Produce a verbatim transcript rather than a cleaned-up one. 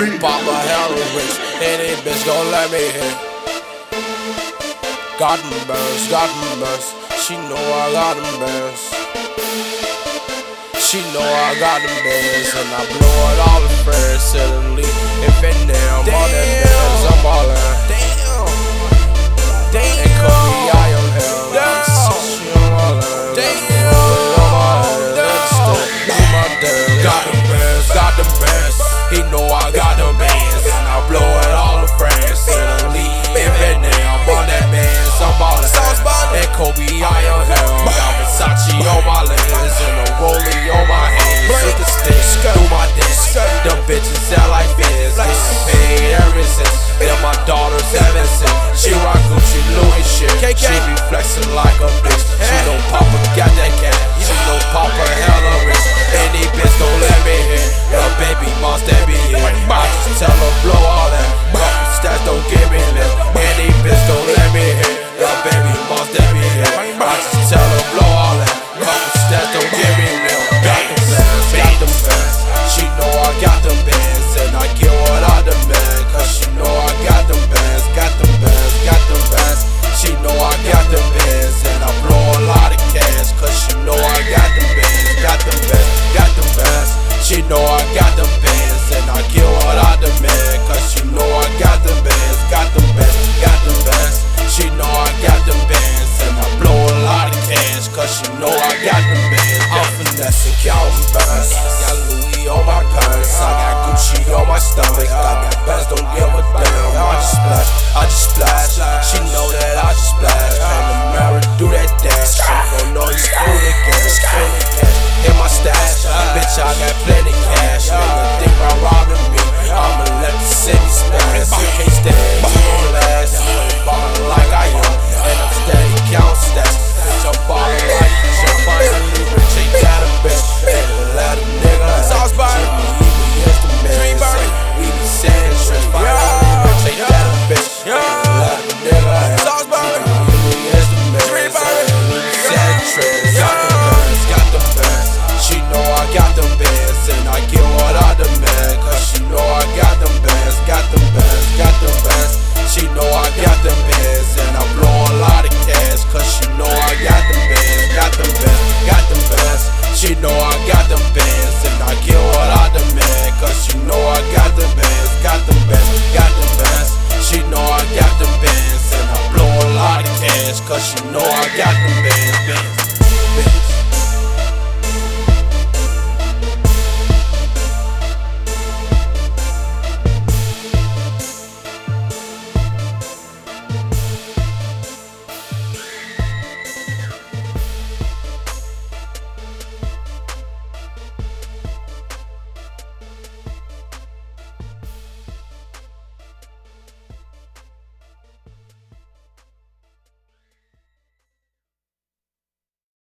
Papa hella rich, any bitch gon' let me hit. Got them bands, got them bands. She know I got them bands. She know I got them bands, and I blow it all the friends suddenly. If it damn, all them bands, I'm ballin'. Damn, damn. And call me I am hell. Damn, she on my line. Damn, on my head. Understand? Do my damn. Got them bands, got them bands. He know I got them bands, and I blow it all the friends suddenly. If it damn, all them bands, I'm ballin'. And Kobe I am hell. Got Versace on my legs and a rollie on my hands. Hit the stick, do my disc. Them bitches sell like biz. Getting paid ever since. They're my daughters ever since. She rock Gucci, Louis shit. She be flexing like a bitch. She know Papa got that cat. She know Papa hella rich. Any bitch gon' let me hit. Your baby monster be in. I just tell her blow all that. Couple stats don't give me lip. Any bitch gon' let me hit. Your baby monster be in. I just tell her blow all that. Couple stats don't give me lip. Got them bands, got them bands. She know I got them bands, and I get what I demand. Cause she know I got them bands, got them bands, got them bands. She know I got them bands, and I blow a lot of cash. Cause she know I got them bands, got them bands, got them bands. She know I got them bands, and I get what I demand. Cause she know I got them bands, got them bands, got them bands.